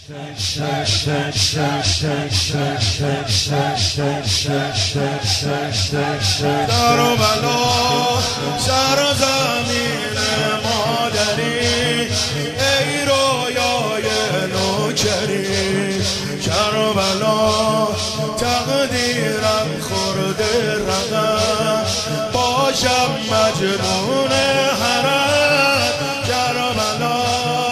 در و بلا سر زمین مادری، ای رویای نوکری. کربلا تقدیرم خورده رقم، باشم مجنون حرم. کربلا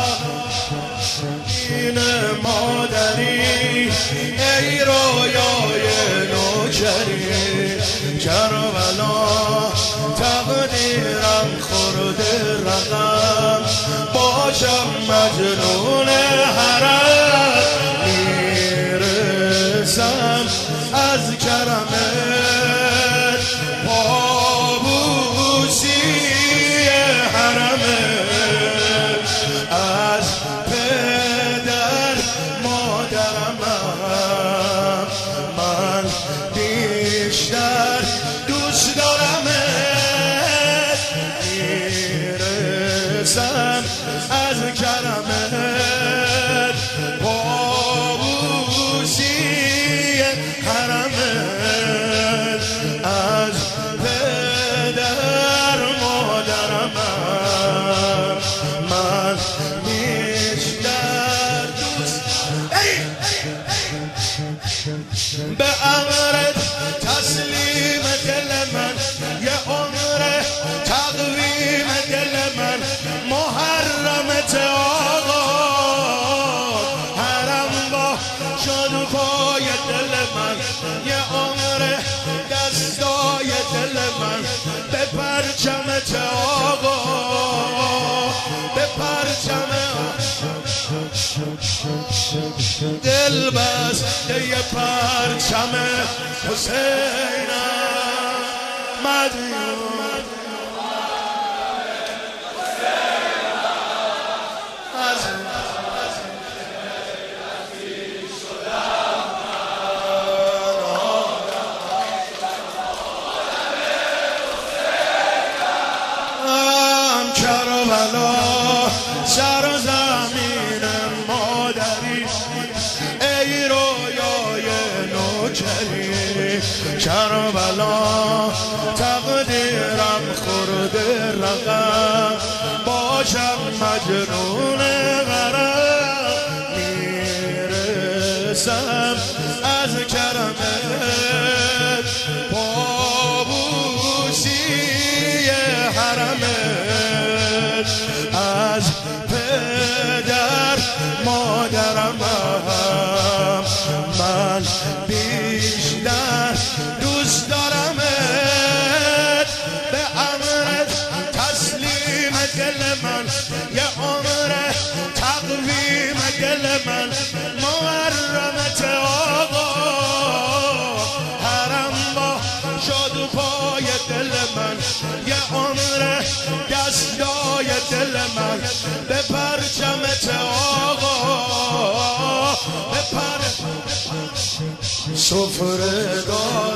این مادری، ای رویای نوکری. کربلا تقدیرم خورده رقم، باشم مجنون حرم. میرسم از کرمت پابوسی حرمت، از پدر مادرم من بیشتر دوست دارمت. میرسم از کرمت پابوسی حرمت، از پدر مادرم من بیشتر دوست. به امرت تسلیم دل من، یه عمر تقویم دل من. محرمت آقا حرم با شد پای دل من، یه عمر دستای دل من. به پرچمت آقا، به پرچم دل بسته یه پرچم حسینم مدیون. کربلا سر زمین مادری، ای رویای نوکری. کربلا تقدیرم خورده رقم، باشم مجنون غرام. میرسم از کرمت پابوسی حرمت، از پدر مادرم من بیشتر دوست دارمت. به امرت تسلیم دل من، یه عمر تقویم دل من. محرمت آقا حرم با شد پای دل من، یه عمر دستای دل من. به پرچمت آقا، به پر سفره